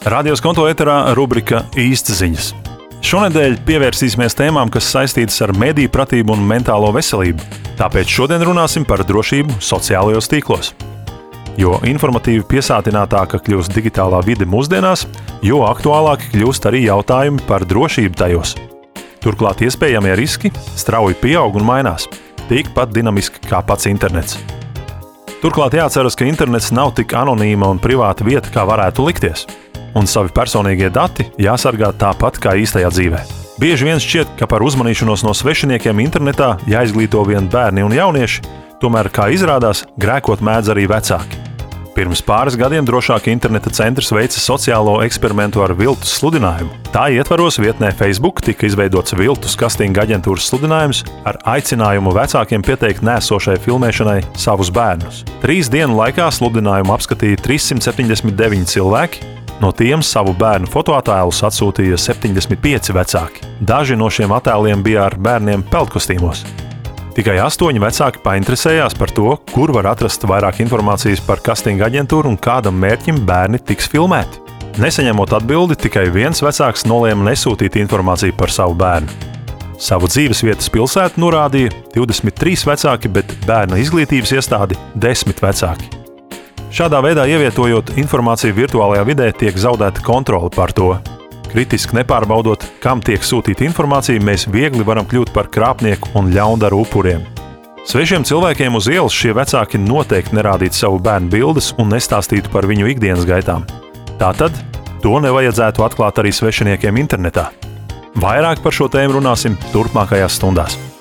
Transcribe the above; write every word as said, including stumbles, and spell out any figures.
Radio Skonto eterā rubrika Īstas ziņas. Šonedēļ pievērsīsimies tēmām, kas saistītas ar mediju pratību un mentālo veselību. Tāpēc šodien runāsim par drošību sociālajos tīklos. Jo informatīvi piesātinātāka kļūst digitālā vide mūsdienās, jo aktuālāki kļūst arī jautājumi par drošību tajos. Turklāt iespējamie riski strauji pieaug un mainās, tikpat dinamiski kā pats internets. Turklāt jāatceras, ka internets nav tik anonīma un privāta vieta, kā varētu likties, un savi personīgie dati jāsargā tāpat kā īstajā dzīvē. Bieži vien šķiet, ka par uzmanīšanos no svešiniekiem internetā jāizglīto vien bērni un jaunieši, tomēr, kā izrādās, grēkot mēdz arī vecāki. Pirms pāris gadiem drošāka interneta centrs veica sociālo eksperimentu ar viltus sludinājumu. Tā ietvaros vietnē Facebook tika izveidots viltus kastinga aģentūras sludinājums ar aicinājumu vecākiem pieteikt nēsošai filmēšanai savus bērnus. Trīs dienu laikā sludinājumu apskatīja trīssimt septiņdesmit deviņi cilvēki, no tiem savu bērnu fotoattēlus atsūtīja septiņdesmit pieci vecāki. Daži no šiem attēliem bija ar bērniem peldkostīmos. Tikai astoņi vecāki painteresējās par to, kur var atrast vairāk informācijas par kastinga aģentūru un kādam mērķim bērni tiks filmēti. Nesaņemot atbildi, tikai viens vecāks nolēma nesūtīt informāciju par savu bērnu. Savu dzīves vietas pilsētu norādīja divdesmit trīs vecāki, bet bērna izglītības iestādi desmit vecāki. Šādā veidā ievietojot informāciju virtuālajā vidē tiek zaudēta kontrole par to. Kritiski nepārbaudot, kam tiek sūtīta informācija, mēs viegli varam kļūt par krāpnieku un ļaundaru upuriem. Svešiem cilvēkiem uz ielas šie vecāki noteikti nerādītu savu bērnu bildes un nestāstītu par viņu ikdienas gaitām. Tātad to nevajadzētu atklāt arī svešiniekiem internetā. Vairāk par šo tēmu runāsim turpmākajās stundās.